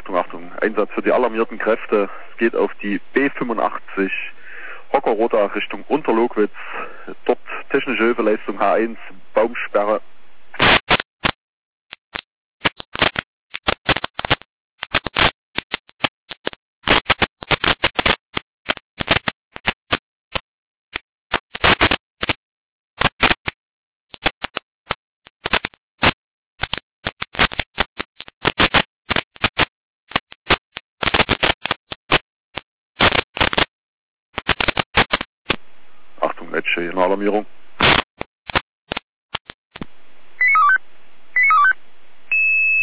Achtung, Achtung, Einsatz für die alarmierten Kräfte. Es geht auf die B85 Hockerroda Richtung Unterlogwitz. Dort technische Hilfeleistung H1, Baumsperre. Achtung, letzte Alarmierung.